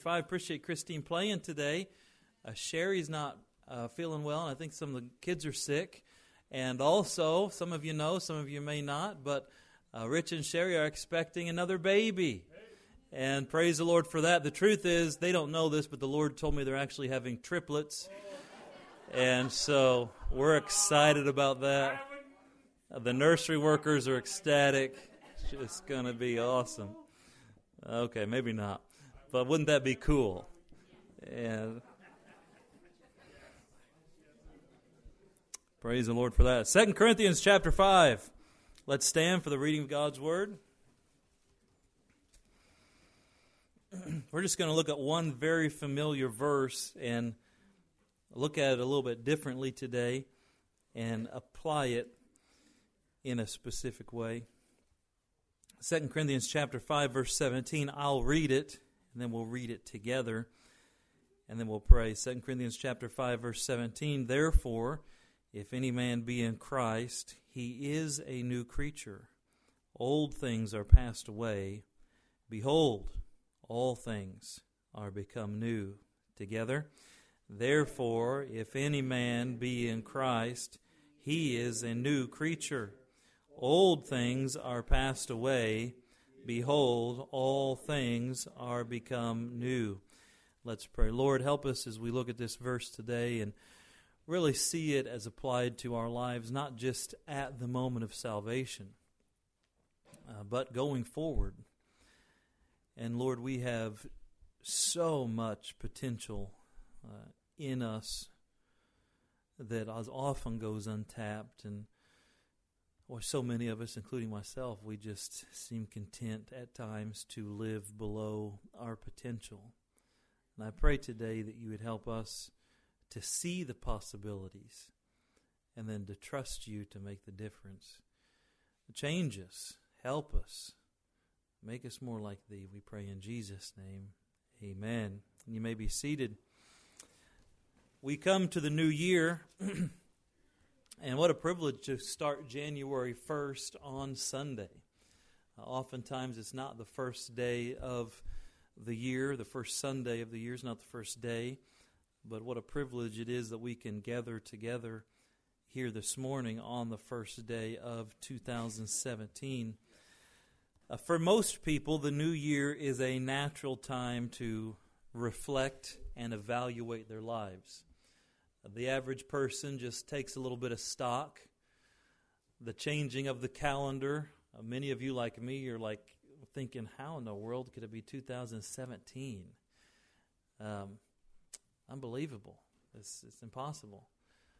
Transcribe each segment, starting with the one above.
5. Appreciate Christine playing today. Sherry's not feeling well, and I think some of the kids are sick. And also, some of you know, some of you may not, but Rich and Sherry are expecting another baby. And praise the Lord for that. The truth is, they don't know this, but the Lord told me they're actually having triplets. And so we're excited about that. The nursery workers are ecstatic. It's just going to be awesome. Okay, maybe not. But wouldn't that be cool? And praise the Lord for that. 2 Corinthians chapter 5. Let's stand for the reading of God's Word. We're just going to look at one very familiar verse and look at it a little bit differently today and apply it in a specific way. 2 Corinthians chapter 5, verse 17. I'll read it, and then we'll read it together, and then we'll pray. 2 Corinthians chapter 5, verse 17. Therefore, if any man be in Christ, he is a new creature. Old things are passed away. Behold, all things are become new. Together. Therefore, if any man be in Christ, he is a new creature. Old things are passed away. Behold, all things are become new. Let's pray. Lord, help us as we look at this verse today and really see it as applied to our lives, not just at the moment of salvation, but going forward. And Lord, we have so much potential in us that often goes untapped, and so many of us, including myself, we just seem content at times to live below our potential. And I pray today that you would help us to see the possibilities and then to trust you to make the difference. Change us, help us, make us more like thee. We pray in Jesus' name. Amen. And you may be seated. We come to the new year, and what a privilege to start January 1st on Sunday. Oftentimes it's not the first day of the year, the first Sunday of the year is not the first day, but what a privilege it is that we can gather together here this morning on the first day of 2017. For most people, the new year is a natural time to reflect and evaluate their lives. The average person just takes a little bit of stock. The changing of the calendar, many of you like me are like thinking, how in the world could it be 2017? Unbelievable. It's impossible.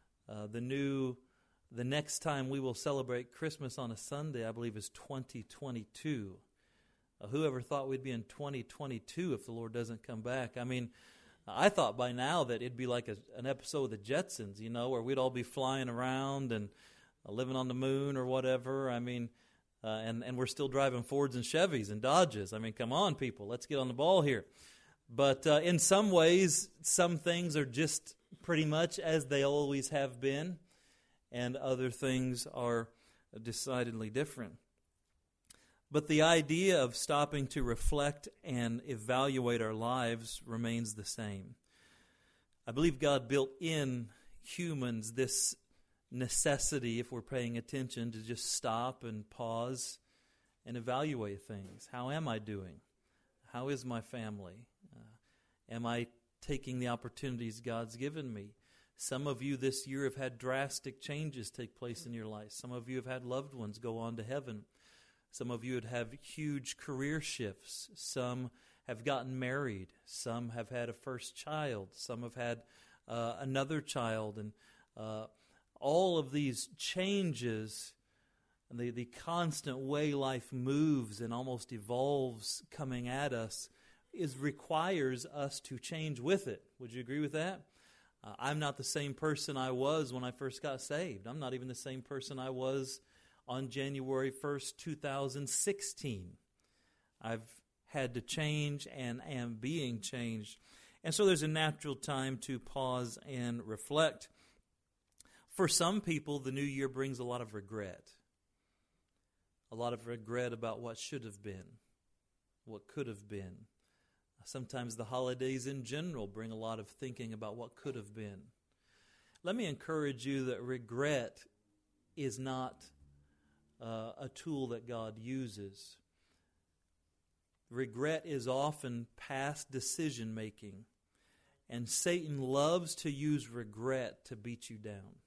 The next time we will celebrate Christmas on a Sunday, I believe, is 2022. Whoever thought we'd be in 2022 if the Lord doesn't come back? I mean, I thought by now that it'd be like an episode of the Jetsons, where we'd all be flying around and living on the moon or whatever. I mean, and we're still driving Fords and Chevys and Dodges. I mean, come on, people, let's get on the ball here. But in some ways, some things are just pretty much as they always have been, and other things are decidedly different. But the idea of stopping to reflect and evaluate our lives remains the same. I believe God built in humans this necessity, if we're paying attention, to just stop and pause and evaluate things. How am I doing? How is my family? Am I taking the opportunities God's given me? Some of you this year have had drastic changes take place in your life. Some of you have had loved ones go on to heaven. Some of you would have huge career shifts. Some have gotten married. Some have had a first child. Some have had another child. And all of these changes, and the constant way life moves and almost evolves coming at us, requires us to change with it. Would you agree with that? I'm not the same person I was when I first got saved. I'm not even the same person I was on January 1st, 2016. I've had to change and am being changed. And so there's a natural time to pause and reflect. For some people, the new year brings a lot of regret. A lot of regret about what should have been, what could have been. Sometimes the holidays in general bring a lot of thinking about what could have been. Let me encourage you that regret is not a tool that God uses. Regret is often past decision making, and Satan loves to use regret to beat you down.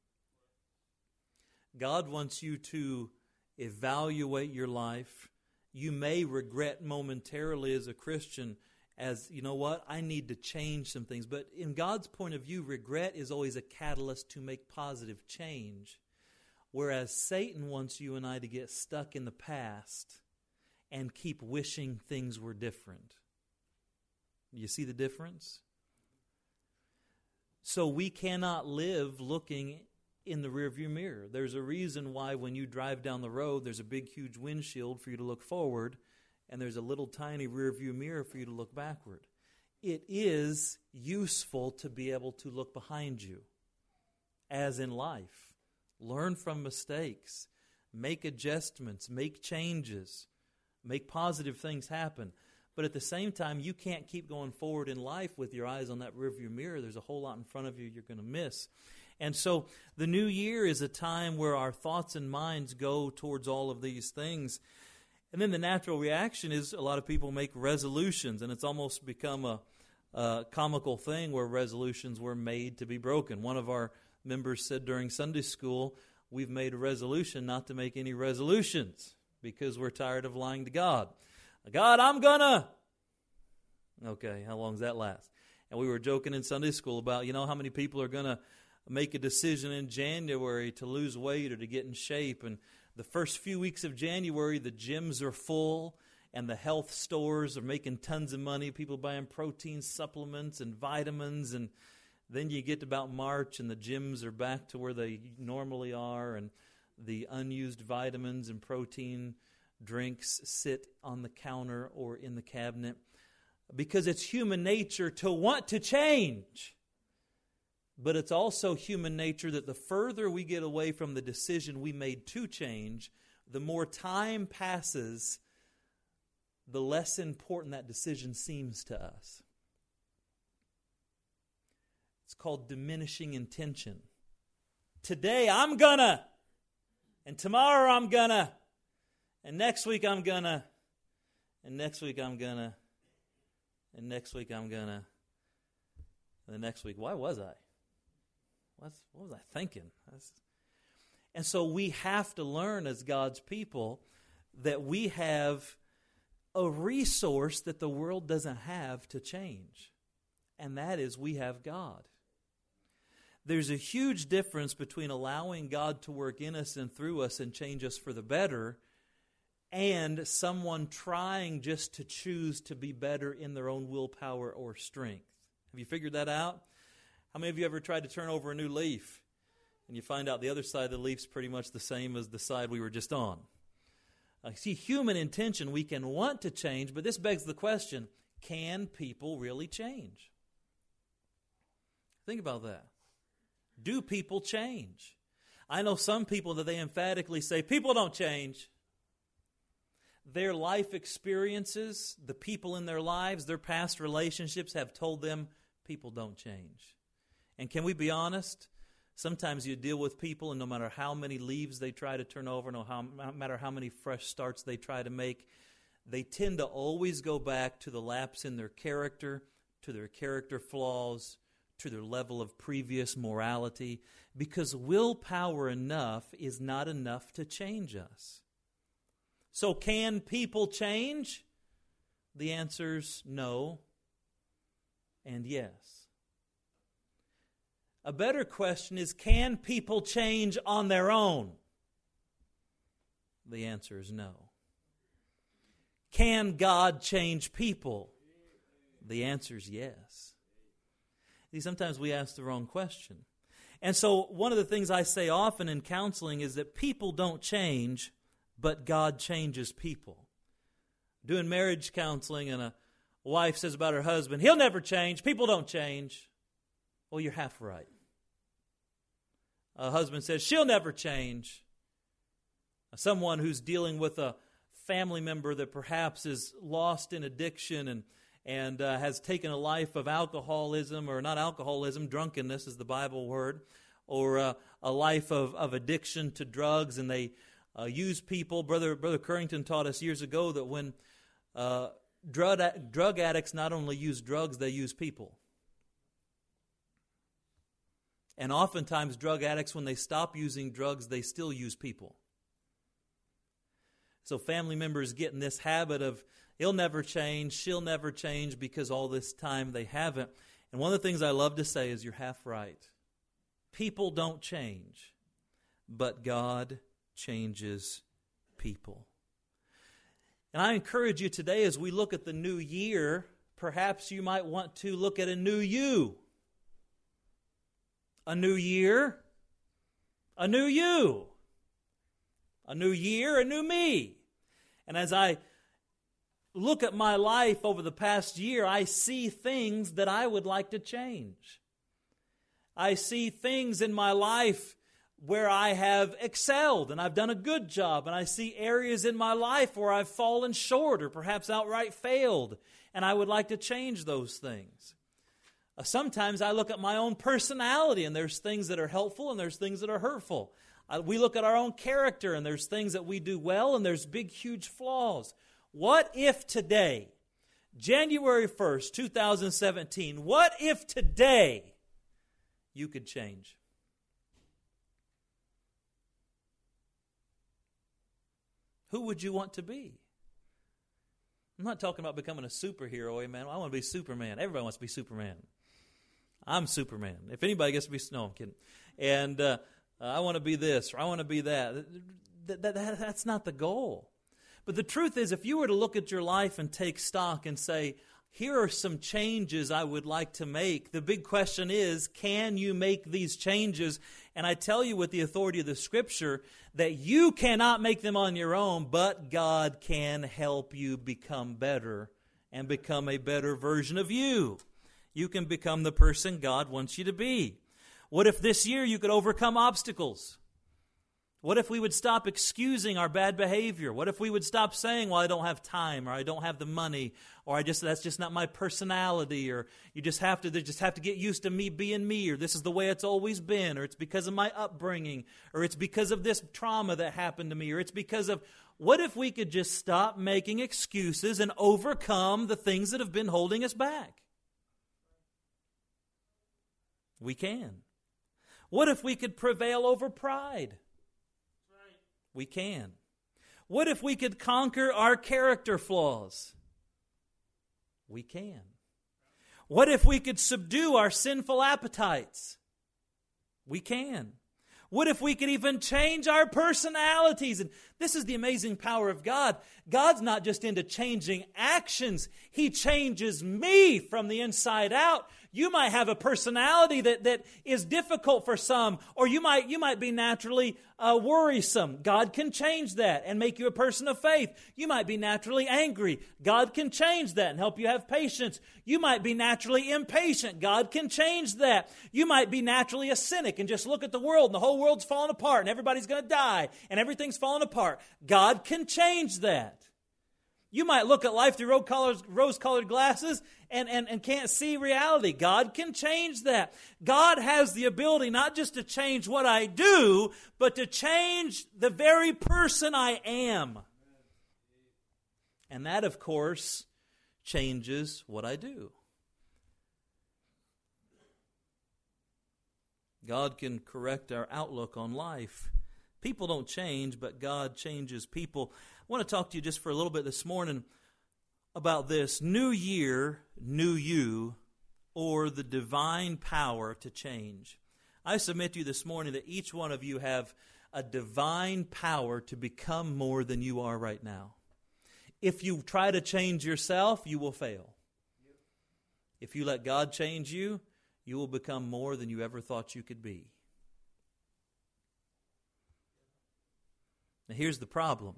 God wants you to evaluate your life. You may regret momentarily as a Christian, as, you know what, I need to change some things. But in God's point of view, regret is always a catalyst to make positive change. Whereas Satan wants you and I to get stuck in the past and keep wishing things were different. You see the difference? So we cannot live looking in the rearview mirror. There's a reason why when you drive down the road, there's a big, huge windshield for you to look forward, and there's a little tiny rearview mirror for you to look backward. It is useful to be able to look behind you, as in life. Learn from mistakes. Make adjustments. Make changes. Make positive things happen. But at the same time, you can't keep going forward in life with your eyes on that rearview mirror. There's a whole lot in front of you you're going to miss. And so the new year is a time where our thoughts and minds go towards all of these things. And then the natural reaction is a lot of people make resolutions, and it's almost become a comical thing where resolutions were made to be broken. One of our members said during Sunday school, we've made a resolution not to make any resolutions because we're tired of lying to God. God, I'm gonna. Okay, how long does that last? And we were joking in Sunday school about, how many people are going to make a decision in January to lose weight or to get in shape. And the first few weeks of January, the gyms are full and the health stores are making tons of money. People buying protein supplements and vitamins. And then you get to about March and the gyms are back to where they normally are. And the unused vitamins and protein drinks sit on the counter or in the cabinet. Because it's human nature to want to change. But it's also human nature that the further we get away from the decision we made to change, the more time passes, the less important that decision seems to us. It's called diminishing intention. Today I'm gonna, and tomorrow I'm gonna, and next week I'm gonna, and next week I'm gonna, and next week I'm gonna, and the next week, why was I? What was I thinking? And so we have to learn as God's people that we have a resource that the world doesn't have to change. And that is we have God. There's a huge difference between allowing God to work in us and through us and change us for the better and someone trying just to choose to be better in their own willpower or strength. Have you figured that out? How many of you ever tried to turn over a new leaf and you find out the other side of the leaf's pretty much the same as the side we were just on? See, human intention, we can want to change, but this begs the question, can people really change? Think about that. Do people change? I know some people that they emphatically say, people don't change. Their life experiences, the people in their lives, their past relationships have told them people don't change. And can we be honest? Sometimes you deal with people, and no matter how many leaves they try to turn over, no matter how many fresh starts they try to make, they tend to always go back to the lapse in their character, to their character flaws, to their level of previous morality, because willpower enough is not enough to change us. So can people change? The answer's no and yes. A better question is, can people change on their own? The answer is no. Can God change people? The answer is yes. See, sometimes we ask the wrong question. And so one of the things I say often in counseling is that people don't change, but God changes people. Doing marriage counseling, and a wife says about her husband, he'll never change, people don't change. Well, you're half right. A husband says, she'll never change. Someone who's dealing with a family member that perhaps is lost in addiction and has taken a life of alcoholism, or not alcoholism, drunkenness is the Bible word, or a life of addiction to drugs, and they use people. Brother Currington taught us years ago that when drug addicts not only use drugs, they use people. And oftentimes drug addicts, when they stop using drugs, they still use people. So family members get in this habit of, he'll never change, she'll never change, because all this time they haven't. And one of the things I love to say is, you're half right. People don't change, but God changes people. And I encourage you today, as we look at the new year, perhaps you might want to look at a new you. A new year, a new you. A new year, a new me. And as I look at my life over the past year, I see things that I would like to change. I see things in my life where I have excelled and I've done a good job, and I see areas in my life where I've fallen short or perhaps outright failed, and I would like to change those things. Sometimes I look at my own personality, and there's things that are helpful and there's things that are hurtful. We look at our own character, and there's things that we do well and there's big, huge flaws. What if today, January 1st, 2017, what if today you could change? Who would you want to be? I'm not talking about becoming a superhero, amen. I want to be Superman. Everybody wants to be Superman. I'm Superman. If anybody gets to be, no, I'm kidding. And I want to be this, or I want to be that. That's not the goal. But the truth is, if you were to look at your life and take stock and say, here are some changes I would like to make, the big question is, can you make these changes? And I tell you with the authority of the Scripture that you cannot make them on your own, but God can help you become better and become a better version of you. You can become the person God wants you to be. What if this year you could overcome obstacles? What if we would stop excusing our bad behavior? What if we would stop saying, well, I don't have time, or I don't have the money, or that's just not my personality, or you just have to get used to me being me, or this is the way it's always been, or it's because of my upbringing, or it's because of this trauma that happened to me, or it's because of... What if we could just stop making excuses and overcome the things that have been holding us back? We can. What if we could prevail over pride? We can. What if we could conquer our character flaws? We can. What if we could subdue our sinful appetites? We can. What if we could even change our personalities? And this is the amazing power of God. God's not just into changing actions. He changes me from the inside out. You might have a personality that is difficult for some, or you might be naturally worrisome. God can change that and make you a person of faith. You might be naturally angry. God can change that and help you have patience. You might be naturally impatient. God can change that. You might be naturally a cynic and just look at the world and the whole world's falling apart and everybody's going to die and everything's falling apart. God can change that. You might look at life through rose-colored glasses and can't see reality. God can change that. God has the ability not just to change what I do, but to change the very person I am. And that, of course, changes what I do. God can correct our outlook on life. People don't change, but God changes people. I want to talk to you just for a little bit this morning about this new year, new you, or the divine power to change. I submit to you this morning that each one of you have a divine power to become more than you are right now. If you try to change yourself, you will fail. If you let God change you, you will become more than you ever thought you could be. Now here's the problem.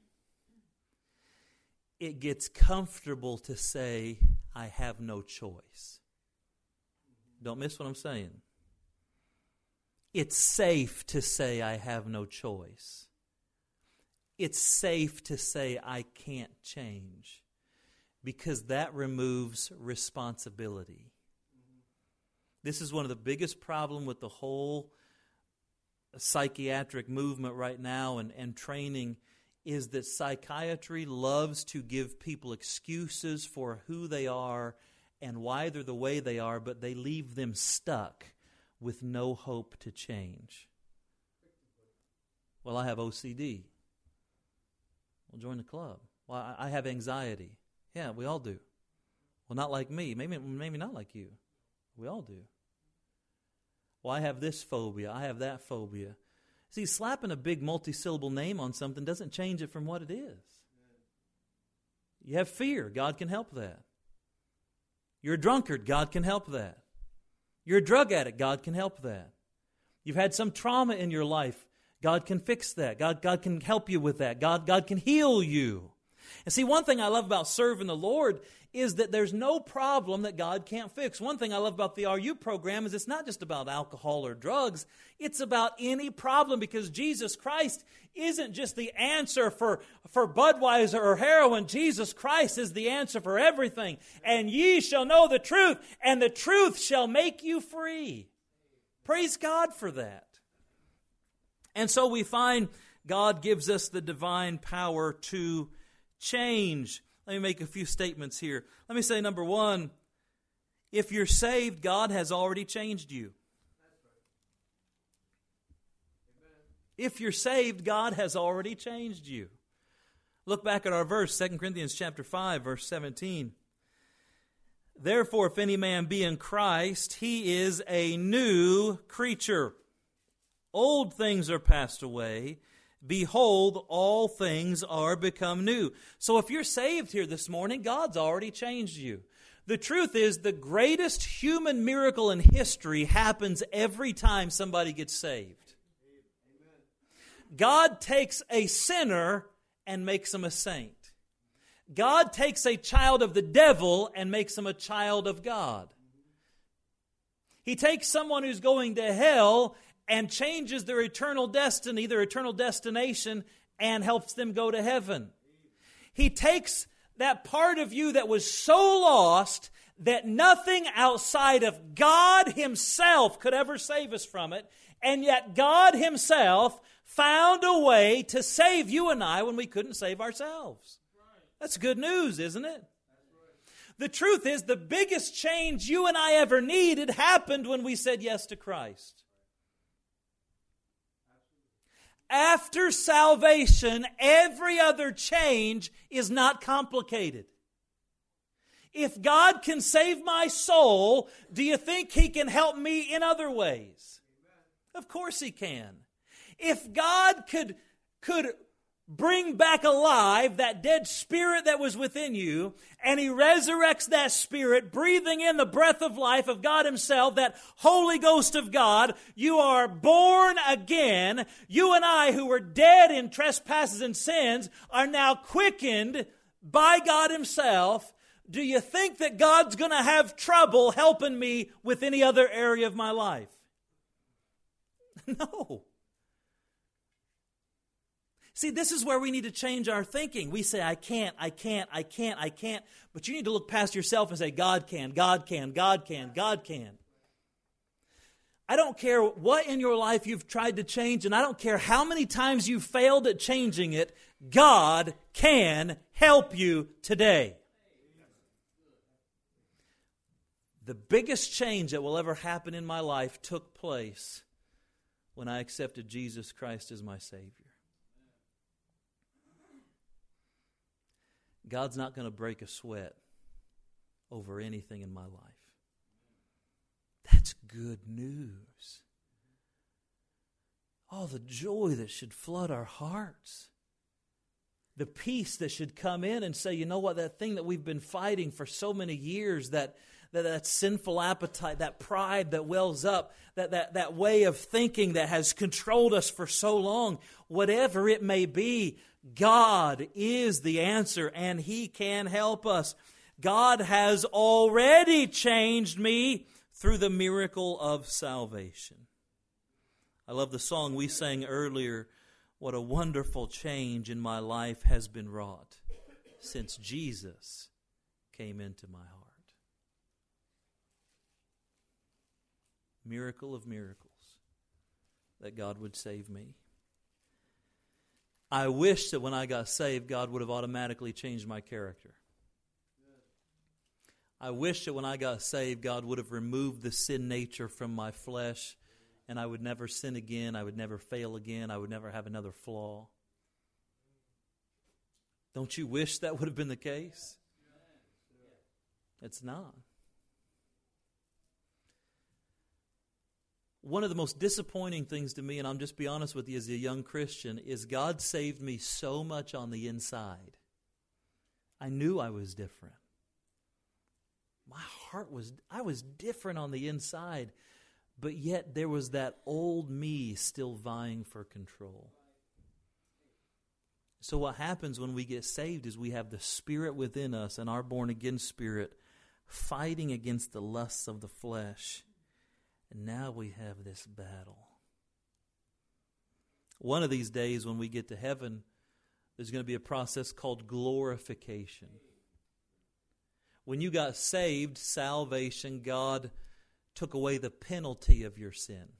It gets comfortable to say, I have no choice. Don't miss what I'm saying. It's safe to say I have no choice. It's safe to say I can't change. because that removes responsibility. This is one of the biggest problems with the whole psychiatric movement right now and training, is that psychiatry loves to give people excuses for who they are and why they're the way they are, but they leave them stuck with no hope to change. Well, I have OCD. Well, join the club. Well, I have anxiety. Yeah, we all do. Well, not like me. Maybe not like you. We all do. Well, I have this phobia. I have that phobia. See, slapping a big multi-syllable name on something doesn't change it from what it is. You have fear. God can help that. You're a drunkard. God can help that. You're a drug addict. God can help that. You've had some trauma in your life. God can fix that. God can help you with that. God can heal you. And see, one thing I love about serving the Lord is that there's no problem that God can't fix. One thing I love about the RU program is it's not just about alcohol or drugs. It's about any problem, because Jesus Christ isn't just the answer for Budweiser or heroin. Jesus Christ is the answer for everything. And ye shall know the truth, and the truth shall make you free. Praise God for that. And so we find God gives us the divine power to change. Let me make a few statements here. Let me say, number one, if you're saved, God has already changed you. If you're saved, God has already changed you. Look back at our verse, 2 Corinthians chapter 5, verse 17. Therefore, if any man be in Christ, he is a new creature. Old things are passed away. Behold, all things are become new. So if you're saved here this morning, God's already changed you. The truth is, the greatest human miracle in history happens every time somebody gets saved. God takes a sinner and makes him a saint. God takes a child of the devil and makes him a child of God. He takes someone who's going to hell and changes their eternal destiny, their eternal destination, and helps them go to heaven. He takes that part of you that was so lost that nothing outside of God Himself could ever save us from it, and yet God Himself found a way to save you and I when we couldn't save ourselves. That's good news, isn't it? The truth is, the biggest change you and I ever needed happened when we said yes to Christ. After salvation, every other change is not complicated. If God can save my soul, do you think He can help me in other ways? Of course He can. If God could bring back alive that dead spirit that was within you, and He resurrects that spirit, breathing in the breath of life of God Himself, that Holy Ghost of God, you are born again. You and I, who were dead in trespasses and sins, are now quickened by God Himself. Do you think that God's going to have trouble helping me with any other area of my life? No. See, this is where we need to change our thinking. We say, I can't. But you need to look past yourself and say, God can, God can, God can, God can. I don't care what in your life you've tried to change, and I don't care how many times you've failed at changing it, God can help you today. The biggest change that will ever happen in my life took place when I accepted Jesus Christ as my Savior. God's not going to break a sweat over anything in my life. That's good news. Oh, the joy that should flood our hearts. The peace that should come in and say, you know what, that thing that we've been fighting for so many years, that sinful appetite, that pride that wells up, that way of thinking that has controlled us for so long, whatever it may be, God is the answer, and He can help us. God has already changed me through the miracle of salvation. I love the song we sang earlier, what a wonderful change in my life has been wrought since Jesus came into my heart. Miracle of miracles, that God would save me. I wish that when I got saved, God would have automatically changed my character. I wish that when I got saved, God would have removed the sin nature from my flesh, and I would never sin again, I would never fail again, I would never have another flaw. Don't you wish that would have been the case? It's not. One of the most disappointing things to me, and I'm just be honest with you as a young Christian, is God saved me so much on the inside. I knew I was different. I was different on the inside, but yet there was that old me still vying for control. So what happens when we get saved is we have the Spirit within us and our born-again spirit fighting against the lusts of the flesh. And now we have this battle. One of these days when we get to heaven, there's going to be a process called glorification. When you got saved, salvation, God took away the penalty of your sin.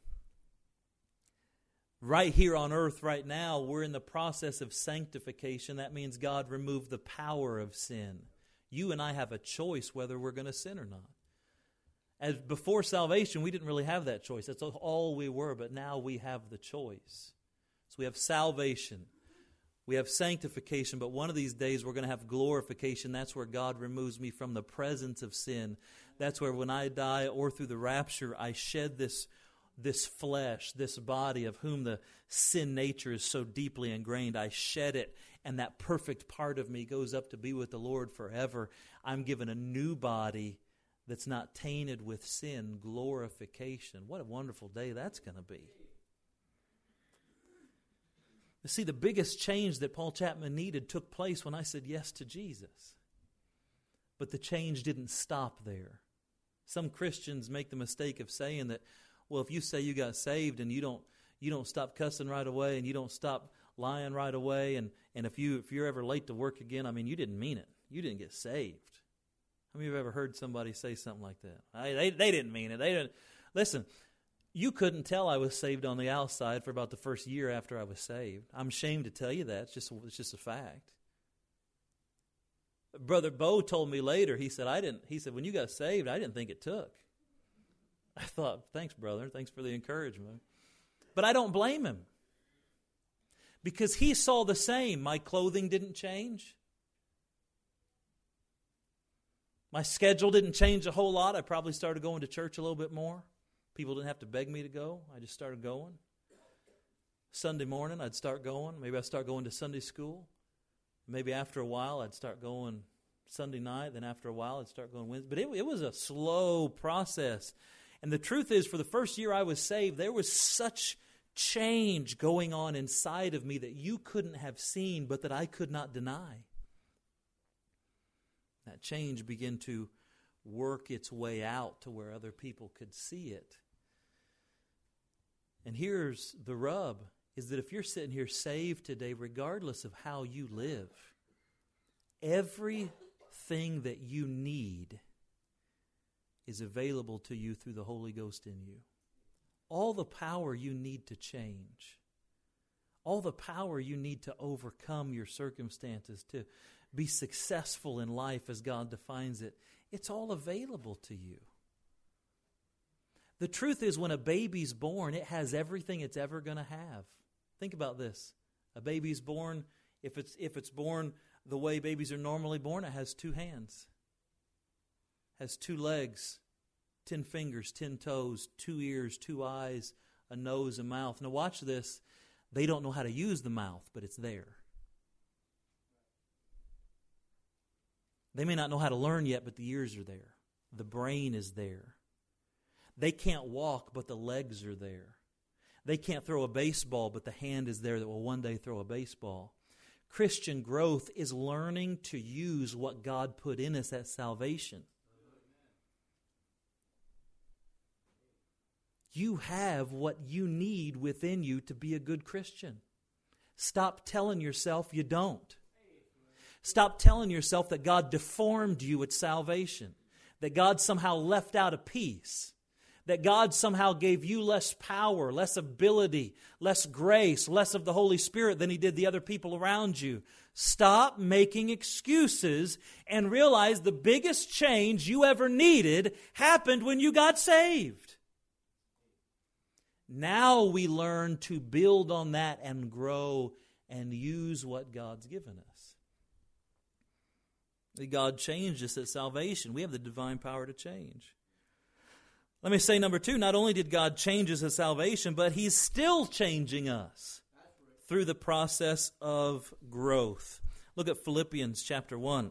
Right here on earth right now, we're in the process of sanctification. That means God removed the power of sin. You and I have a choice whether we're going to sin or not. As before salvation, we didn't really have that choice. That's all we were, but now we have the choice. So we have salvation. We have sanctification, but one of these days we're going to have glorification. That's where God removes me from the presence of sin. That's where when I die or through the rapture, I shed this flesh, this body of whom the sin nature is so deeply ingrained. I shed it, and that perfect part of me goes up to be with the Lord forever. I'm given a new body that's not tainted with sin, glorification. What a wonderful day that's going to be. You see, the biggest change that Paul Chapman needed took place when I said yes to Jesus. But the change didn't stop there. Some Christians make the mistake of saying that, well, if you say you got saved and you don't stop cussing right away and you don't stop lying right away, and if you're ever late to work again, I mean, you didn't mean it. You didn't get saved. How many of you have ever heard somebody say something like that? They didn't mean it. They didn't. Listen, you couldn't tell I was saved on the outside for about the first year after I was saved. I'm ashamed to tell you that. It's just a fact. Brother Bo told me later, he said, when you got saved, I didn't think it took. I thought, thanks, brother. Thanks for the encouragement. But I don't blame him. Because he saw the same. My clothing didn't change. My schedule didn't change a whole lot. I probably started going to church a little bit more. People didn't have to beg me to go. I just started going. Sunday morning, I'd start going. Maybe I'd start going to Sunday school. Maybe after a while, I'd start going Sunday night. Then after a while, I'd start going Wednesday. But it was a slow process. And the truth is, for the first year I was saved, there was such change going on inside of me that you couldn't have seen, but that I could not deny. That change began to work its way out to where other people could see it. And here's the rub, is that if you're sitting here saved today, regardless of how you live, everything that you need is available to you through the Holy Ghost in you. All the power you need to change, all the power you need to overcome your circumstances, to be successful in life as God defines it, it's all available to you. The truth is, when a baby's born, it has everything it's ever going to have. Think about this. A baby's born, if it's born the way babies are normally born, it has 2 hands, has 2 legs, 10 fingers, 10 toes, 2 ears, 2 eyes, a nose, a mouth. Now watch this. They don't know how to use the mouth, but it's there. They may not know how to learn yet, but the ears are there. The brain is there. They can't walk, but the legs are there. They can't throw a baseball, but the hand is there that will one day throw a baseball. Christian growth is learning to use what God put in us at salvation. You have what you need within you to be a good Christian. Stop telling yourself you don't. Stop telling yourself that God deformed you at salvation, that God somehow left out a piece, that God somehow gave you less power, less ability, less grace, less of the Holy Spirit than He did the other people around you. Stop making excuses and realize the biggest change you ever needed happened when you got saved. Now we learn to build on that and grow and use what God's given us. God changed us at salvation. We have the divine power to change. Let me say number 2, not only did God change us at salvation, but He's still changing us through the process of growth. Look at Philippians chapter 1.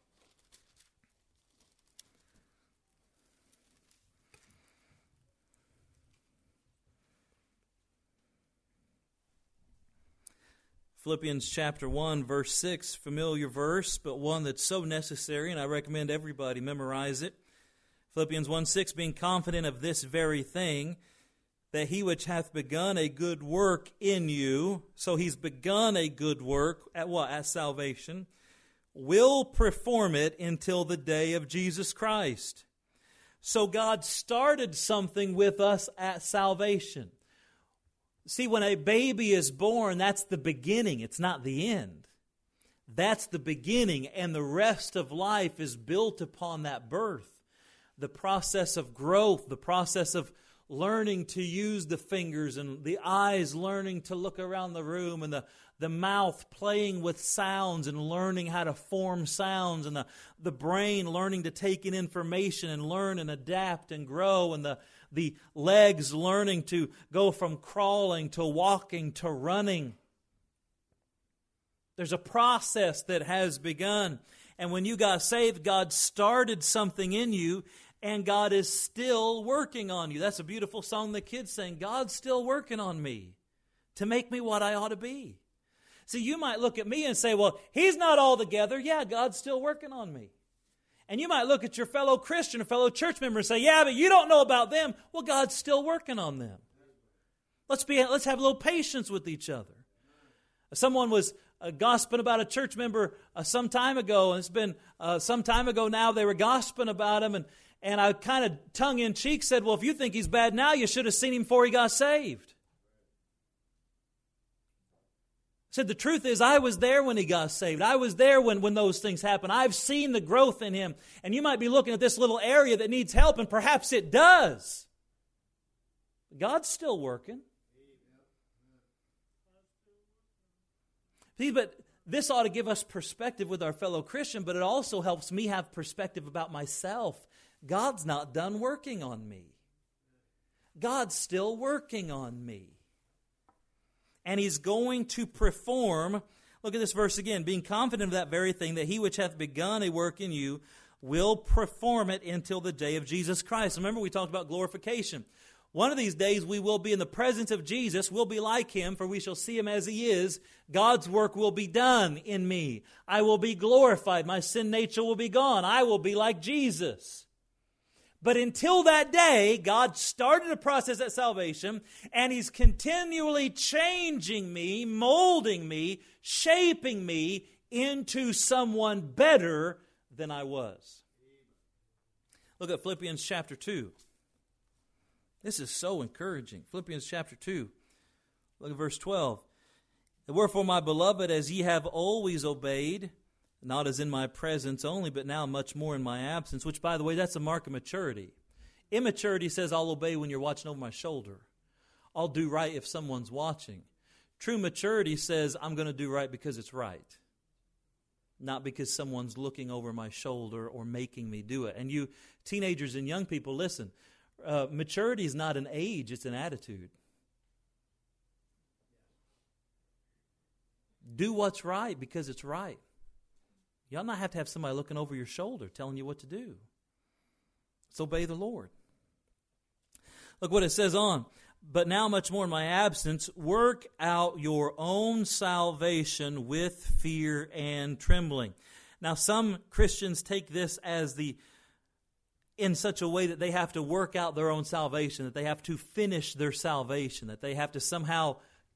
Philippians chapter 1, verse 6, familiar verse, but one that's so necessary, and I recommend everybody memorize it. Philippians 1:6, being confident of this very thing, that He which hath begun a good work in you, so He's begun a good work, at what? At salvation, will perform it until the day of Jesus Christ. So God started something with us at salvation. See, when a baby is born, that's the beginning. It's not the end. That's the beginning, and the rest of life is built upon that birth. The process of growth, the process of learning to use the fingers and the eyes learning to look around the room and the mouth playing with sounds and learning how to form sounds and the brain learning to take in information and learn and adapt and grow and the legs learning to go from crawling to walking to running. There's a process that has begun. And when you got saved, God started something in you, and God is still working on you. That's a beautiful song the kids sing. God's still working on me to make me what I ought to be. See, you might look at me and say, well, He's not all together. Yeah, God's still working on me. And you might look at your fellow Christian or fellow church member and say, yeah, but you don't know about them. Well, God's still working on them. Let's have a little patience with each other. Someone was gossiping about a church member some time ago, and it's been some time ago now. They were gossiping about him, and I kind of tongue-in-cheek said, well, if you think he's bad now, you should have seen him before he got saved. I said, the truth is, I was there when he got saved. I was there when those things happened. I've seen the growth in him. And you might be looking at this little area that needs help, and perhaps it does. God's still working. See, but this ought to give us perspective with our fellow Christian, but it also helps me have perspective about myself. God's not done working on me. God's still working on me. And He's going to perform, look at this verse again, being confident of that very thing, that He which hath begun a work in you will perform it until the day of Jesus Christ. Remember, we talked about glorification. One of these days we will be in the presence of Jesus. We'll be like Him, for we shall see Him as He is. God's work will be done in me. I will be glorified. My sin nature will be gone. I will be like Jesus. But until that day, God started a process at salvation, and He's continually changing me, molding me, shaping me into someone better than I was. Look at Philippians chapter 2. This is so encouraging. Philippians chapter 2. Look at verse 12. Wherefore, my beloved, as ye have always obeyed, not as in my presence only, but now much more in my absence, which, by the way, that's a mark of maturity. Immaturity says, I'll obey when you're watching over my shoulder. I'll do right if someone's watching. True maturity says, I'm going to do right because it's right, not because someone's looking over my shoulder or making me do it. And you teenagers and young people, listen, maturity is not an age, it's an attitude. Do what's right because it's right. Y'all not have to have somebody looking over your shoulder telling you what to do. Let's obey the Lord. Look what it says on. But now much more in my absence, work out your own salvation with fear and trembling. Now some Christians take this as in such a way that they have to work out their own salvation, that they have to finish their salvation, that they have to somehow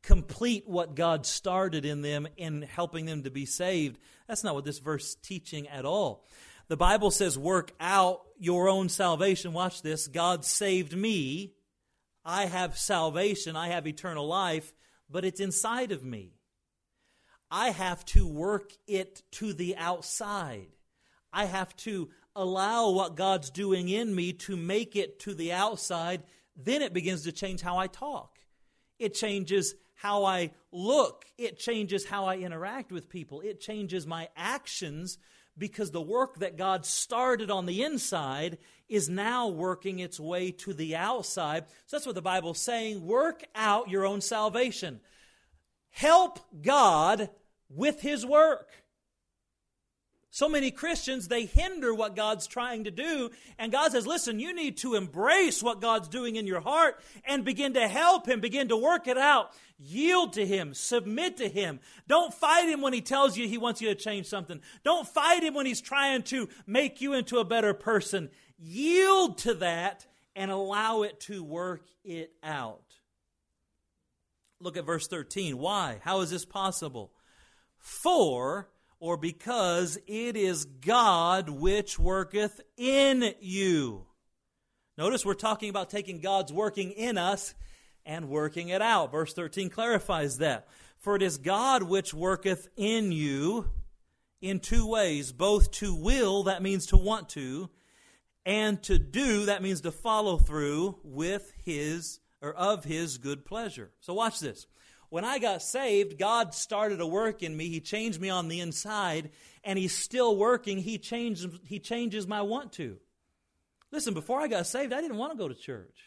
complete what God started in them in helping them to be saved. That's not what this verse is teaching at all. The Bible says, work out your own salvation. Watch this. God saved me. I have salvation. I have eternal life, but it's inside of me. I have to work it to the outside. I have to allow what God's doing in me to make it to the outside. Then it begins to change how I talk. It changes how I look. It changes how I interact with people. It changes my actions, because the work that God started on the inside is now working its way to the outside. So that's what the Bible's saying. Work out your own salvation. Help God with His work. So many Christians, they hinder what God's trying to do. And God says, listen, you need to embrace what God's doing in your heart and begin to help Him, begin to work it out. Yield to Him, submit to Him. Don't fight Him when He tells you He wants you to change something. Don't fight Him when He's trying to make you into a better person. Yield to that and allow it to work it out. Look at verse 13. Why? How is this possible? For, or because it is God which worketh in you. Notice we're talking about taking God's working in us and working it out. Verse 13 clarifies that. For it is God which worketh in you in two ways, both to will, that means to want to, and to do, that means to follow through with His, or of His good pleasure. So watch this. When I got saved, God started a work in me. He changed me on the inside, and He's still working. He changes my want to. Listen, before I got saved, I didn't want to go to church.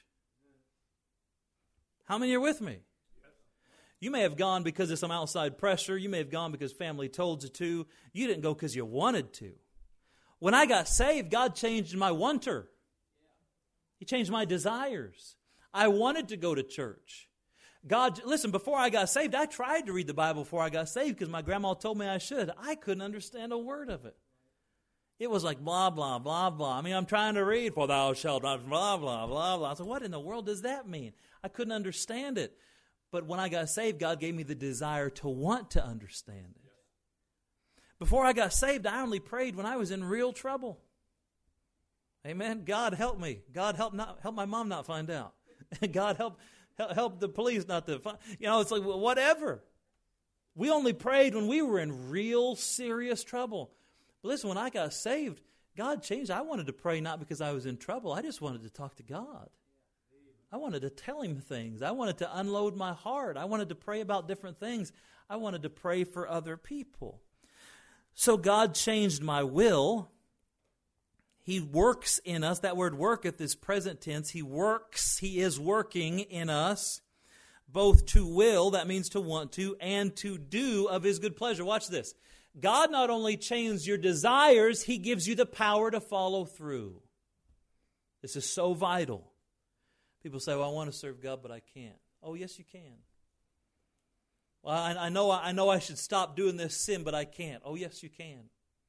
How many are with me? You may have gone because of some outside pressure. You may have gone because family told you to. You didn't go because you wanted to. When I got saved, God changed my wanter. He changed my desires. I wanted to go to church. God, listen, before I got saved, I tried to read the Bible before I got saved because my grandma told me I should. I couldn't understand a word of it. It was like blah, blah, blah, blah. I mean, I'm trying to read, for thou shalt not, blah, blah, blah, blah. So what in the world does that mean? I couldn't understand it. But when I got saved, God gave me the desire to want to understand it. Before I got saved, I only prayed when I was in real trouble. Amen. God help me. God help my mom not find out. God help the police not to find. It's like whatever. We only prayed when we were in real serious trouble. But listen, when I got saved, God changed. I wanted to pray not because I was in trouble. I just wanted to talk to God. I wanted to tell Him things. I wanted to unload my heart. I wanted to pray about different things. I wanted to pray for other people. So God changed my will. He works in us. That word worketh is present tense. He works. He is working in us, both to will, that means to want to, and to do of His good pleasure. Watch this. God not only changes your desires, He gives you the power to follow through. This is so vital. People say, well, I want to serve God, but I can't. Oh, yes, you can. Well, I know I should stop doing this sin, but I can't. Oh, yes, you can.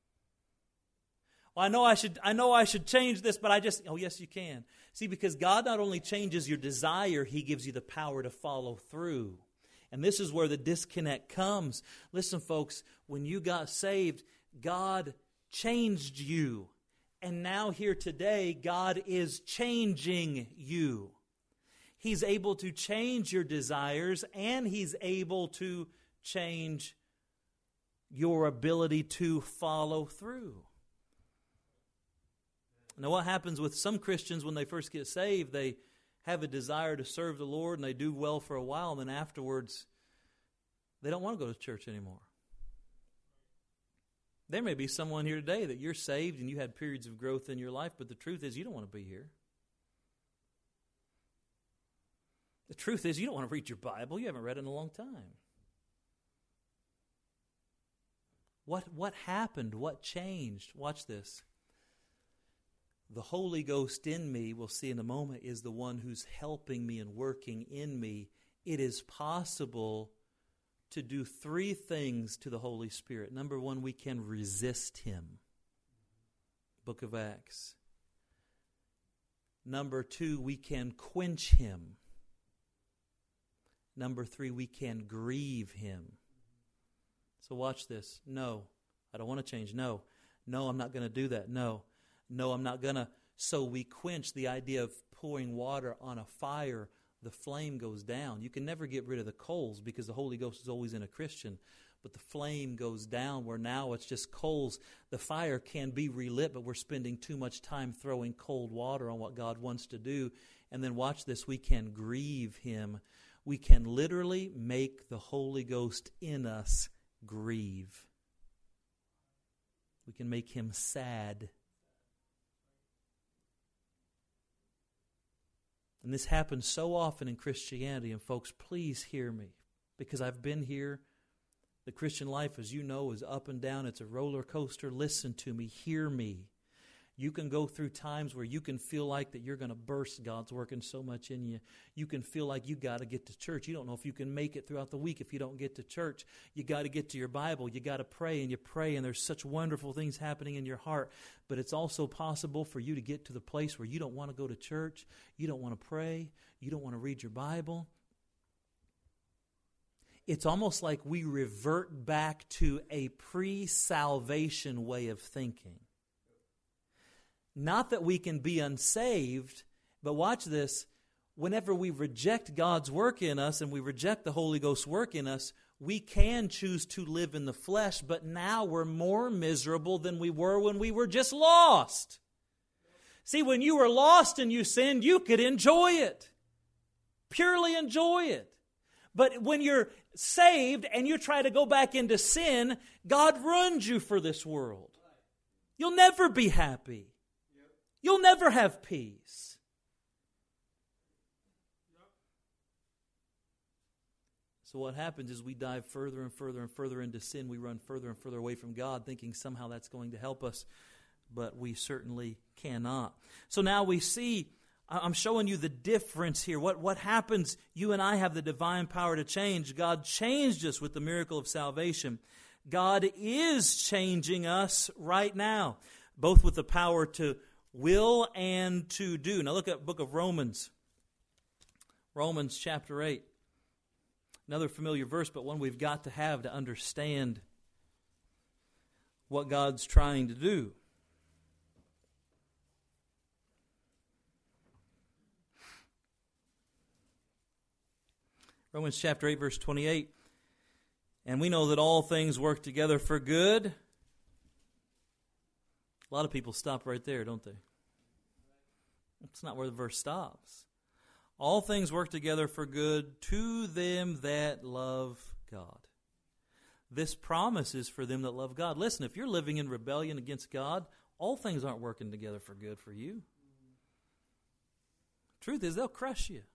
Well, I know I should change this, but oh, yes, you can. See, because God not only changes your desire, He gives you the power to follow through. And this is where the disconnect comes. Listen, folks, when you got saved, God changed you. And now here today, God is changing you. He's able to change your desires, and He's able to change your ability to follow through. Now, what happens with some Christians when they first get saved, they have a desire to serve the Lord, and they do well for a while, and then afterwards, they don't want to go to church anymore. There may be someone here today that you're saved and you had periods of growth in your life, but the truth is you don't want to be here. The truth is you don't want to read your Bible. You haven't read it in a long time. What happened? What changed? Watch this. The Holy Ghost in me, we'll see in a moment, is the one who's helping me and working in me. It is possible to do three things to the Holy Spirit. Number one, we can resist Him. Book of Acts. Number two, we can quench Him. Number 3, we can grieve Him. So watch this. No, I don't want to change. No, I'm not going to do that. No, I'm not going to. So we quench the idea of pouring water on a fire. The flame goes down. You can never get rid of the coals because the Holy Ghost is always in a Christian. But the flame goes down where now it's just coals. The fire can be relit, but we're spending too much time throwing cold water on what God wants to do. And then watch this, we can grieve Him. We can literally make the Holy Ghost in us grieve. We can make Him sad. And this happens so often in Christianity. And folks, please hear me, because I've been here. The Christian life, as you know, is up and down. It's a roller coaster. Listen to me. Hear me. You can go through times where you can feel like that you're going to burst. God's working so much in you. You can feel like you got to get to church. You don't know if you can make it throughout the week if you don't get to church. You got to get to your Bible. You got to pray, and you pray, and there's such wonderful things happening in your heart. But it's also possible for you to get to the place where you don't want to go to church. You don't want to pray. You don't want to read your Bible. It's almost like we revert back to a pre-salvation way of thinking. Not that we can be unsaved, but watch this. Whenever we reject God's work in us and we reject the Holy Ghost's work in us, we can choose to live in the flesh, but now we're more miserable than we were when we were just lost. See, when you were lost and you sinned, you could enjoy it. Purely enjoy it. But when you're saved and you try to go back into sin, God runs you for this world. You'll never be happy. You'll never have peace. So what happens is we dive further and further and further into sin. We run further and further away from God, thinking somehow that's going to help us. But we certainly cannot. So now we see, I'm showing you the difference here. What happens? You and I have the divine power to change. God changed us with the miracle of salvation. God is changing us right now, both with the power to will and to do. Now look at the book of Romans. Romans chapter 8. Another familiar verse, but one we've got to have to understand what God's trying to do. Romans chapter 8, verse 28. And we know that all things work together for good. A lot of people stop right there, don't they? That's not where the verse stops. All things work together for good to them that love God. This promise is for them that love God. Listen, if you're living in rebellion against God, all things aren't working together for good for you. Truth is, they'll crush you.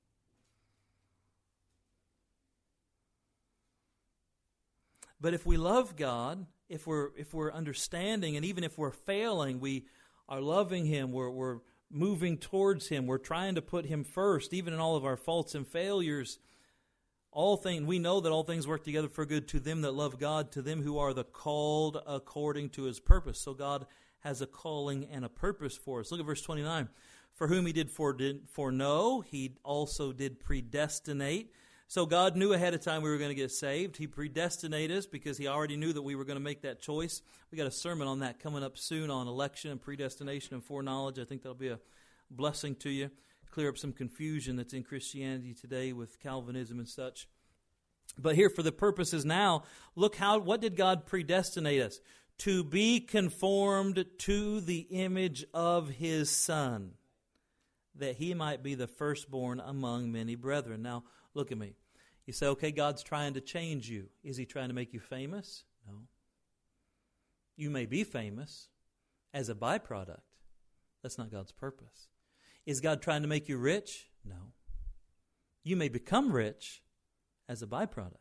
But if we love God, if we're understanding, and even if we're failing, we are loving Him, we're moving towards Him, we're trying to put Him first, even in all of our faults and failures. We know that all things work together for good to them that love God, to them who are the called according to His purpose. So God has a calling and a purpose for us. Look at verse 29. For whom He did foreknow, He also did predestinate. So God knew ahead of time we were going to get saved. He predestinated us because He already knew that we were going to make that choice. We got a sermon on that coming up soon on election and predestination and foreknowledge. I think that'll be a blessing to you. Clear up some confusion that's in Christianity today with Calvinism and such. But here for the purposes now, look what did God predestinate us? To be conformed to the image of His Son, that He might be the firstborn among many brethren. Now, look at me. You say, okay, God's trying to change you. Is He trying to make you famous? No. You may be famous as a byproduct. That's not God's purpose. Is God trying to make you rich? No. You may become rich as a byproduct.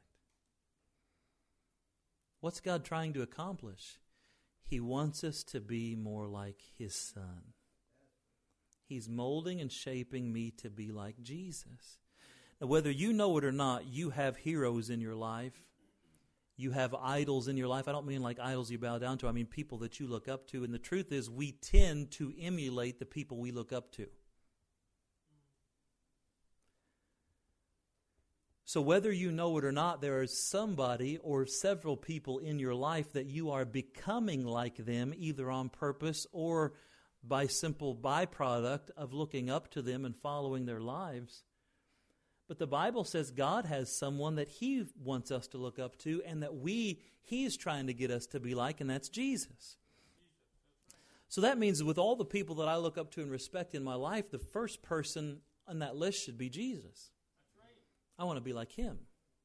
What's God trying to accomplish? He wants us to be more like His Son. He's molding and shaping me to be like Jesus. Now, whether you know it or not, you have heroes in your life. You have idols in your life. I don't mean like idols you bow down to. I mean people that you look up to. And the truth is, we tend to emulate the people we look up to. So whether you know it or not, there is somebody or several people in your life that you are becoming like them, either on purpose or by simple byproduct of looking up to them and following their lives. But the Bible says God has someone that He wants us to look up to and that He's trying to get us to be like, and that's Jesus. So that means with all the people that I look up to and respect in my life, the first person on that list should be Jesus. I want to be like Him.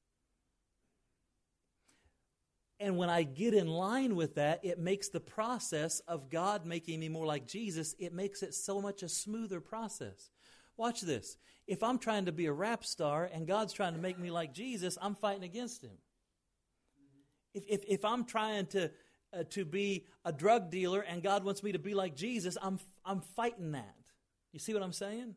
And when I get in line with that, it makes the process of God making me more like Jesus, it makes it so much a smoother process. Watch this. If I'm trying to be a rap star and God's trying to make me like Jesus, I'm fighting against Him. If I'm trying to be a drug dealer and God wants me to be like Jesus, I'm fighting that. You see what I'm saying?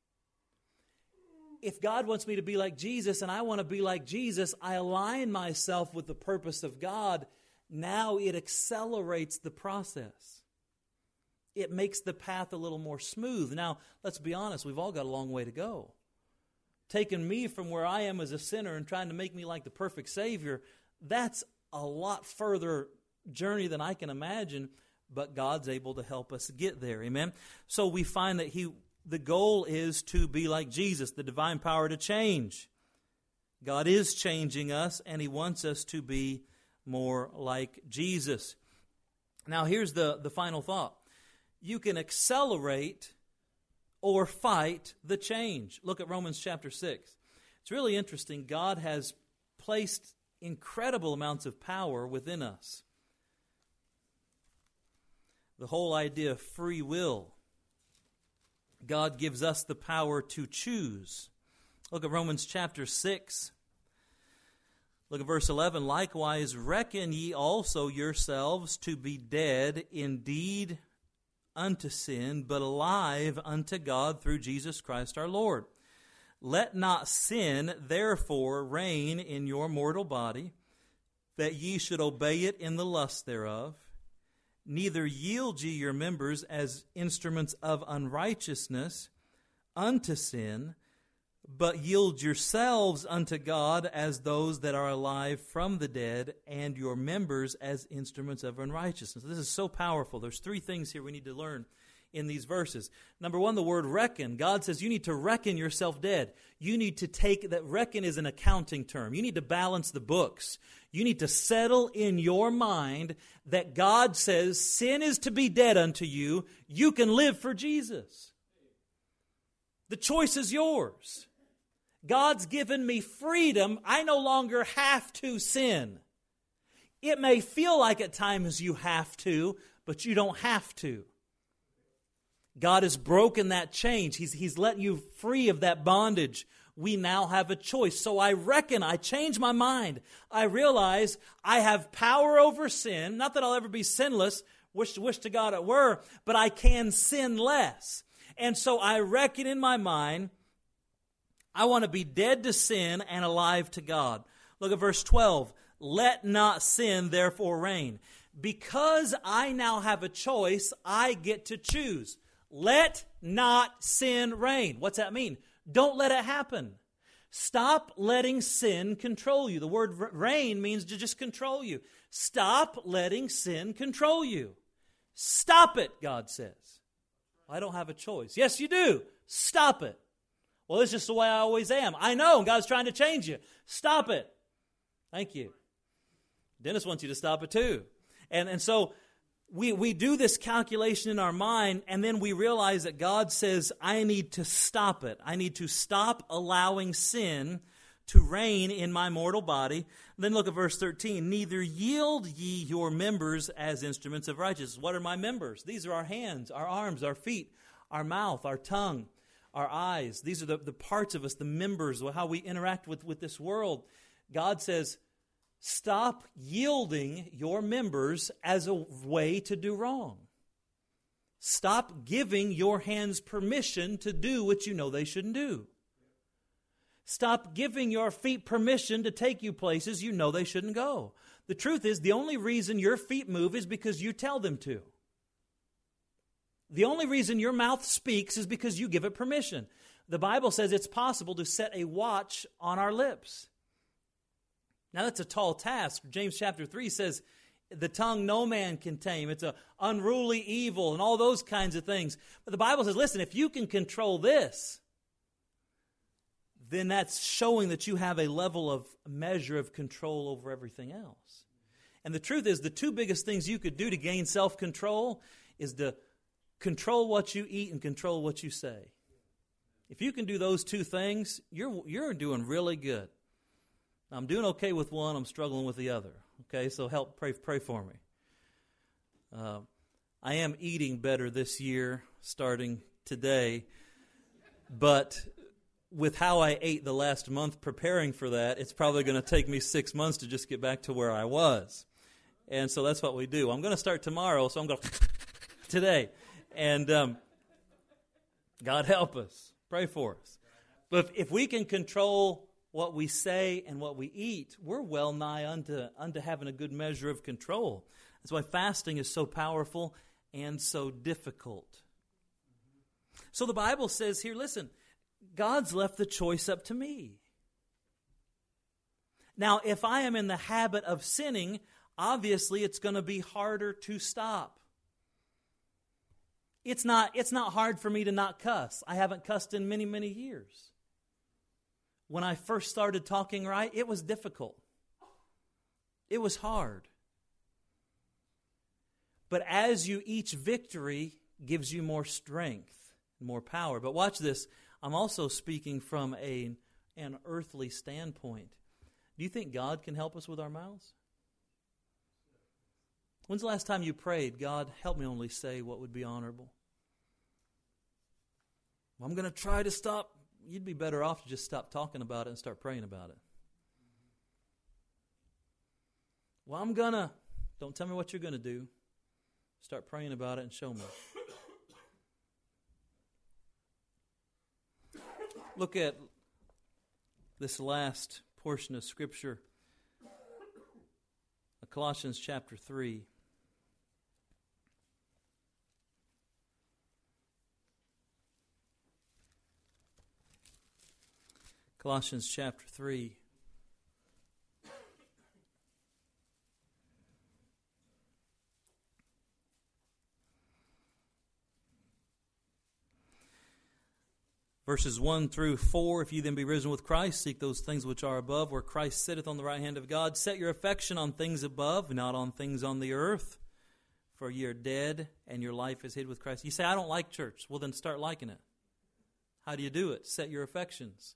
If God wants me to be like Jesus and I want to be like Jesus, I align myself with the purpose of God. Now it accelerates the process. It makes the path a little more smooth. Now, let's be honest, we've all got a long way to go. Taking me from where I am as a sinner and trying to make me like the perfect Savior, that's a lot further journey than I can imagine, but God's able to help us get there. Amen? So we find that the goal is to be like Jesus, the divine power to change. God is changing us, and He wants us to be more like Jesus. Now, here's the final thought. You can accelerate or fight the change. Look at Romans chapter 6. It's really interesting. God has placed incredible amounts of power within us. The whole idea of free will. God gives us the power to choose. Look at Romans chapter 6. Look at verse 11. Likewise, reckon ye also yourselves to be dead indeed unto sin, but alive unto God through Jesus Christ our Lord. Let not sin therefore reign in your mortal body, that ye should obey it in the lust thereof. Neither yield ye your members as instruments of unrighteousness unto sin, but yield yourselves unto God as those that are alive from the dead, and your members as instruments of unrighteousness. This is so powerful. There's three things here we need to learn in these verses. Number one, the word reckon. God says you need to reckon yourself dead. You need to take that. Reckon is an accounting term. You need to balance the books. You need to settle in your mind that God says sin is to be dead unto you. You can live for Jesus. The choice is yours. God's given me freedom. I no longer have to sin. It may feel like at times you have to, but you don't have to. God has broken that chain. He's let you free of that bondage. We now have a choice. So I reckon, I change my mind. I realize I have power over sin. Not that I'll ever be sinless. Wish to God it were. But I can sin less. And so I reckon in my mind, I want to be dead to sin and alive to God. Look at verse 12. Let not sin therefore reign. Because I now have a choice, I get to choose. Let not sin reign. What's that mean? Don't let it happen. Stop letting sin control you. The word reign means to just control you. Stop letting sin control you. Stop it, God says. I don't have a choice. Yes, you do. Stop it. Well, it's just the way I always am. I know, God's trying to change you. Stop it. Thank you. Dennis wants you to stop it too. And so we do this calculation in our mind, and then we realize that God says, I need to stop it. I need to stop allowing sin to reign in my mortal body. Then look at verse 13. Neither yield ye your members as instruments of righteousness. What are my members? These are our hands, our arms, our feet, our mouth, our tongue, our eyes. These are the parts of us, the members, how we interact with this world. God says, stop yielding your members as a way to do wrong. Stop giving your hands permission to do what you know they shouldn't do. Stop giving your feet permission to take you places you know they shouldn't go. The truth is, the only reason your feet move is because you tell them to. The only reason your mouth speaks is because you give it permission. The Bible says it's possible to set a watch on our lips. Now that's a tall task. James chapter 3 says, the tongue no man can tame. It's an unruly evil and all those kinds of things. But the Bible says, listen, if you can control this, then that's showing that you have a level of measure of control over everything else. And the truth is, the two biggest things you could do to gain self-control is to control what you eat and control what you say. If you can do those two things, you're doing really good. I'm doing okay with one, I'm struggling with the other. Okay, so help, pray for me. I am eating better this year, starting today, but with how I ate the last month preparing for that, it's probably going to take me 6 months to just get back to where I was. And so that's what we do. I'm going to start tomorrow, so I'm going to today. And God help us. Pray for us. But if we can control what we say and what we eat, we're well nigh unto having a good measure of control. That's why fasting is so powerful and so difficult. So the Bible says here, listen, God's left the choice up to me. Now, if I am in the habit of sinning, obviously it's going to be harder to stop. It's not hard for me to not cuss. I haven't cussed in many, many years. When I first started talking right, it was difficult. It was hard. But as each victory gives you more strength, more power. But watch this. I'm also speaking from an earthly standpoint. Do you think God can help us with our mouths? When's the last time you prayed, God, help me only say what would be honorable? Well, I'm going to try to stop. You'd be better off to just stop talking about it and start praying about it. Well, don't tell me what you're going to do. Start praying about it and show me. Look at this last portion of Scripture, Colossians chapter 3. Colossians chapter 3. Verses 1 through 4, if you then be risen with Christ, seek those things which are above, where Christ sitteth on the right hand of God. Set your affection on things above, not on things on the earth. For ye are dead, and your life is hid with Christ. You say, I don't like church. Well, then start liking it. How do you do it? Set your affections.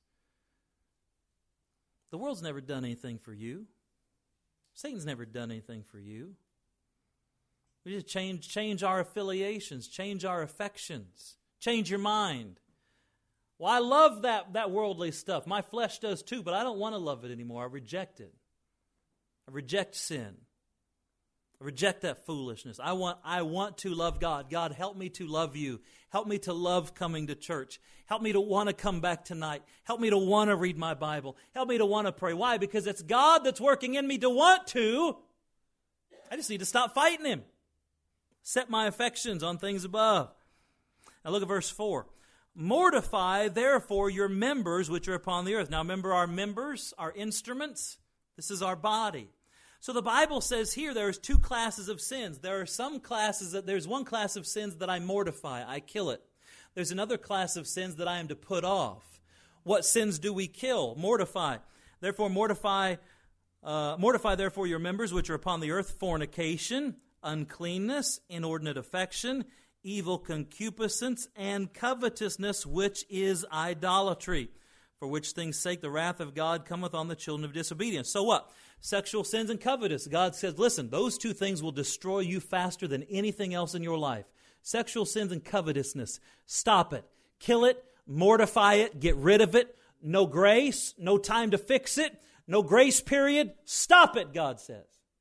The world's never done anything for you. Satan's never done anything for you. We just change our affiliations, change our affections, change your mind. Well, I love that worldly stuff. My flesh does too, but I don't want to love it anymore. I reject it. I reject sin. I reject that foolishness. I want to love God. God, help me to love you. Help me to love coming to church. Help me to want to come back tonight. Help me to want to read my Bible. Help me to want to pray. Why? Because it's God that's working in me to want to. I just need to stop fighting Him. Set my affections on things above. Now look at verse 4. Mortify, therefore, your members which are upon the earth. Now remember our members, our instruments. This is our body. So the Bible says here there's two classes of sins. There's one class of sins that I mortify. I kill it. There's another class of sins that I am to put off. What sins do we kill? Mortify. Mortify therefore your members which are upon the earth: fornication, uncleanness, inordinate affection, evil concupiscence, and covetousness, which is idolatry. For which things' sake the wrath of God cometh on the children of disobedience. So what? Sexual sins and covetous. God says, listen, those two things will destroy you faster than anything else in your life. Sexual sins and covetousness. Stop it. Kill it. Mortify it. Get rid of it. No grace. No time to fix it. No grace period. Stop it, God says.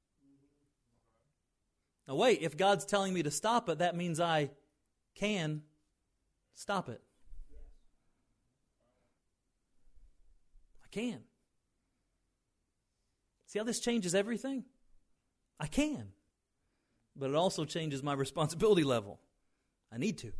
Now wait, if God's telling me to stop it, that means I can stop it. I can. See how this changes everything? I can. But it also changes my responsibility level. I need to.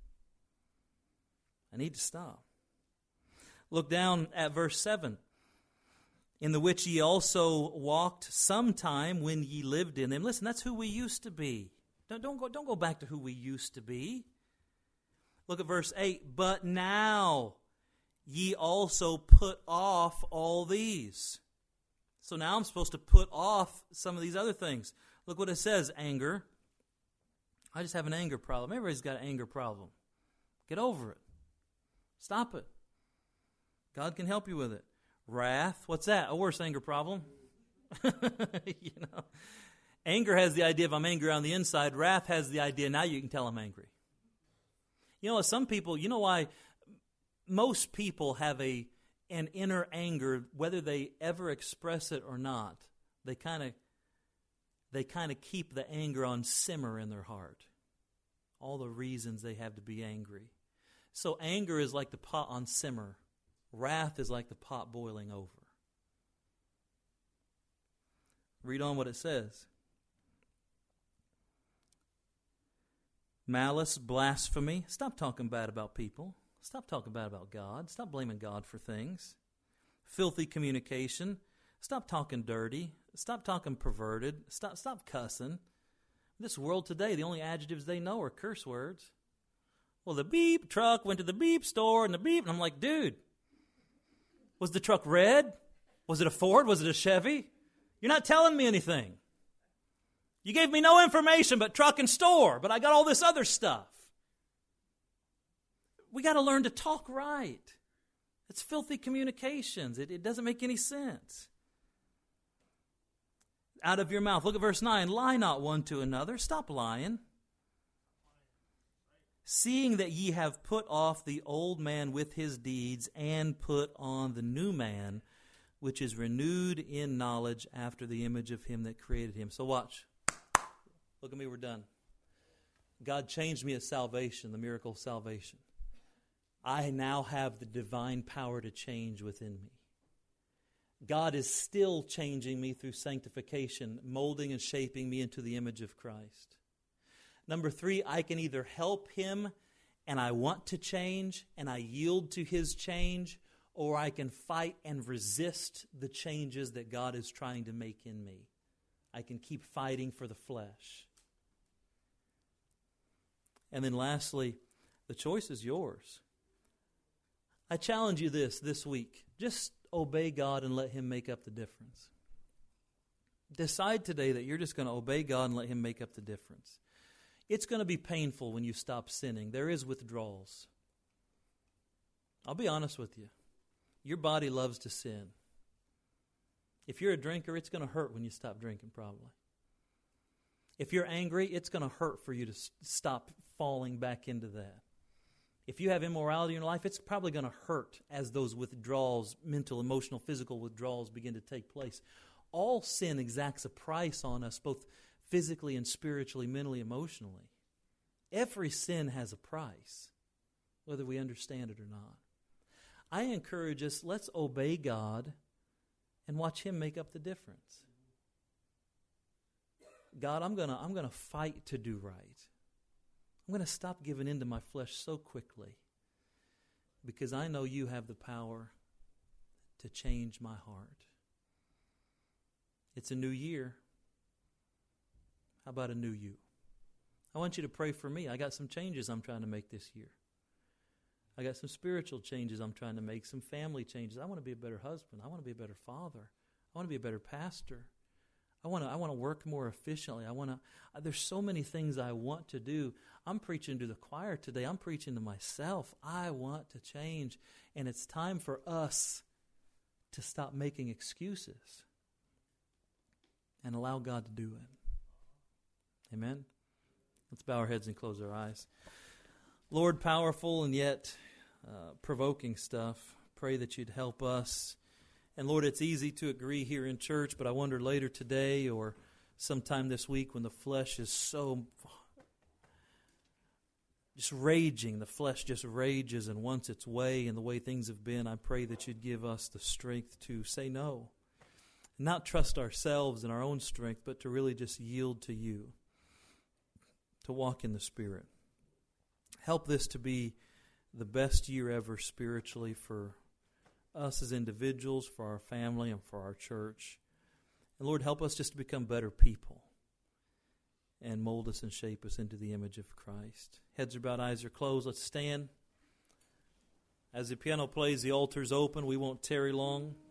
I need to stop. Look down at verse 7. In the which ye also walked sometime when ye lived in them. Listen, that's who we used to be. Don't go back to who we used to be. Look at verse 8. But now ye also put off all these. So now I'm supposed to put off some of these other things. Look what it says, anger. I just have an anger problem. Everybody's got an anger problem. Get over it. Stop it. God can help you with it. Wrath, what's that? A worse anger problem. Anger has the idea of I'm angry on the inside. Wrath has the idea now you can tell I'm angry. Some people, you know why most people have an inner anger, whether they ever express it or not. They kind of keep the anger on simmer in their heart. All the reasons they have to be angry. So anger is like the pot on simmer. Wrath is like the pot boiling over. Read on what it says. Malice, blasphemy. Stop talking bad about people. Stop talking bad about God. Stop blaming God for things. Filthy communication. Stop talking dirty. Stop talking perverted. Stop cussing. This world today, the only adjectives they know are curse words. Well, the beep truck went to the beep store and the beep. And I'm like, dude, was the truck red? Was it a Ford? Was it a Chevy? You're not telling me anything. You gave me no information but truck and store, but I got all this other stuff. We got to learn to talk right. It's filthy communications. It doesn't make any sense. Out of your mouth. Look at verse 9. Lie not one to another. Stop lying. Seeing that ye have put off the old man with his deeds, and put on the new man, which is renewed in knowledge after the image of him that created him. So watch. Look at me, we're done. God changed me at salvation, the miracle of salvation. I now have the divine power to change within me. God is still changing me through sanctification, molding and shaping me into the image of Christ. Number 3, I can either help him and I want to change and I yield to his change, or I can fight and resist the changes that God is trying to make in me. I can keep fighting for the flesh. And then lastly, the choice is yours. I challenge you this week. Just obey God and let him make up the difference. Decide today that you're just going to obey God and let him make up the difference. It's going to be painful when you stop sinning. There is withdrawals. I'll be honest with you. Your body loves to sin. If you're a drinker, it's going to hurt when you stop drinking, probably. If you're angry, it's going to hurt for you to stop falling back into that. If you have immorality in your life, it's probably going to hurt as those withdrawals, mental, emotional, physical withdrawals begin to take place. All sin exacts a price on us, both physically and spiritually, mentally, emotionally. Every sin has a price, whether we understand it or not. I encourage us, let's obey God and watch him make up the difference. God, I'm gonna fight to do right. I'm going to stop giving in to my flesh so quickly because I know you have the power to change my heart. It's a new year. How about a new you? I want you to pray for me. I got some changes I'm trying to make this year. I got some spiritual changes I'm trying to make, some family changes. I want to be a better husband. I want to be a better father. I want to be a better pastor. I want to work more efficiently. There's so many things I want to do. I'm preaching to the choir today. I'm preaching to myself. I want to change. And it's time for us to stop making excuses and allow God to do it. Amen? Let's bow our heads and close our eyes. Lord, powerful and yet provoking stuff. Pray that you'd help us. And Lord, it's easy to agree here in church, but I wonder later today or sometime this week when the flesh is so just raging, the flesh just rages and wants its way and the way things have been, I pray that you'd give us the strength to say no. Not trust ourselves and our own strength, but to really just yield to you, to walk in the Spirit. help this to be the best year ever spiritually for us as individuals, for our family, and for our church. And Lord, help us just to become better people and mold us and shape us into the image of Christ. Heads are bowed, eyes are closed. Let's stand. As the piano plays, the altar's open. We won't tarry long.